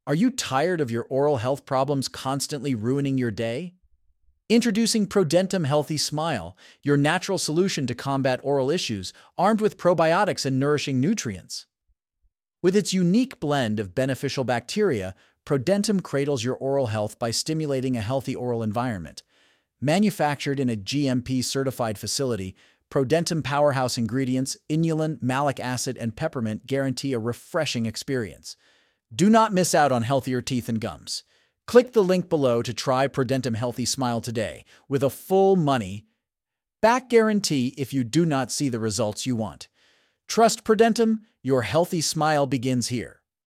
Are you tired of your oral health problems constantly ruining your day? Introducing Prodentum Healthy Smile, your natural solution to combat oral issues, armed with probiotics and nourishing nutrients. With its unique blend of beneficial bacteria, Prodentum cradles your oral health by stimulating a healthy oral environment. Manufactured in a GMP-certified facility, Prodentum powerhouse ingredients, inulin, malic acid, and peppermint guarantee a refreshing experience. Do not miss out on healthier teeth and gums. Click the link below to try Prodentum Healthy Smile today, with a full money-back guarantee if you do not see the results you want. Trust Prodentum, your healthy smile begins here.